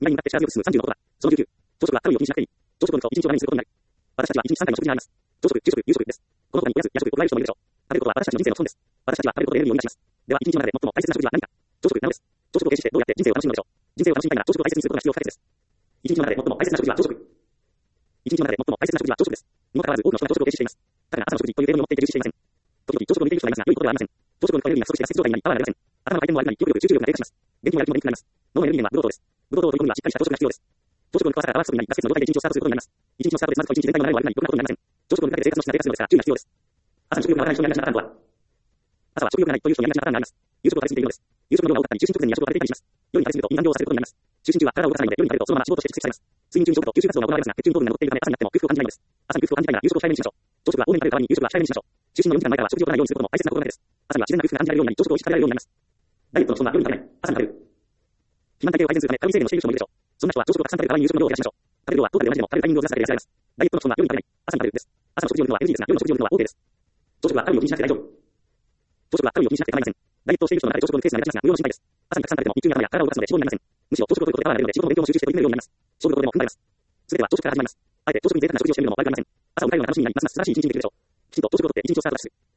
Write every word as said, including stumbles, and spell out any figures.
にばいに向かって力強く進むさんじゅうのことだ。そのじゅうきゅう。朝食はカロリーを気にしなくていい。朝食をといちにちを我慢することになる。私たちはいちにちさんかいの食事にあります。朝食、昼食、夕食です。この他におやつ、夜食を加える人もいるでしょう。食べることは私たちの人生の損です。私たちは食べることでエネルギーを生み出します。では、一日の中で最も大切な食事は何か。朝食、なおです。朝食を停止してどうやって人生を楽しむのでしょう。人生を楽しみたいなら朝食を大切にすることが必要不可欠です。一日の中で最も大切な食事は朝食。一日の中で最も大切な食事は朝食です。にもかかわらず多くの人が朝食を停止しています。だから朝の食事という英語に持っていて重視していません。時々朝食を抜いている人がいますが、良いことではありません。朝食を抜くとエネルギーが不足して脱水状態になり、パワーが出ません。頭の回転も悪くなり、記憶力、集中力が低下します。電気もやる気も鈍くなります。脳のエネルギー源はブドウ糖です。ブドウ糖を取り込むにはしっかりした朝食が必要です。朝食を抜く朝からパワー不足になり、ガス欠の状態で一日をスタートすることになります。一日のスタートでまずと一日全体の流れも悪くなり、ろくなことになりません。朝食を抜くだけで生活の質が低下するのですから、注意が必要です。朝に食欲がわからない人にやりがちなパターンとは。朝は食欲がないという人にやりがちなパターンがあります。夕食を食べ過ぎているのです。夕食の量が多かったり、就寝直前に夜食を食べていたりします。夜に食べ過ぎると胃がん病をさせることになります。就寝中は体を動かさないので、夜に食べるとそのまま脂肪として蓄積されます。睡眠中に消化と吸収活動が行われますが、血中に糖分が残っているため、朝になっても空腹を感じないのです。朝に空腹を感じたいなら夕食を控えめにしましょう。朝食は多めに食べる代わりに夕食は控えめにしましょう。就寝のよじかんまえからは食事を取らないようにすることも大切な心がけです。朝には自然な空腹が感じられるようになり、朝食を意識されるようになります。ダイエットの人は夜に食べない。朝に食べる。肥満体型を改善するため、カロリー制限をしている人もいるでしょう。そんな人は朝食をたくさん食べる代わりに夕食の量を減らしましょう。食べる量はトータルで同じでも食べるタイミングをずらすだけで痩せられます。ダイエットの人は夜に食べない。朝に食べるです。朝の食事を抜くのは エヌジー ですが、夜の食事を抜くのは OK です。朝食はカロリーを気にしなくて大丈夫。朝食はカロリーを気にしなくて構いません。ダイエットをしている人の中で朝食のペースが目立ちますが、無用の心配です。朝にたくさん食べても日中に頭や体を動かすので脂肪になりません。むしろ朝食を取ることでパワーが出るので仕事も勉強も集中して取り組めるようになります。勝負事でも踏ん張ります。すべては朝食から始まります。あえて朝食に贅沢な食事をしてみるのも悪くありません。朝を迎えるのが楽しみになりますます素晴らしい一日にできるでしょう。きちんと朝食をとって一日をスタートする。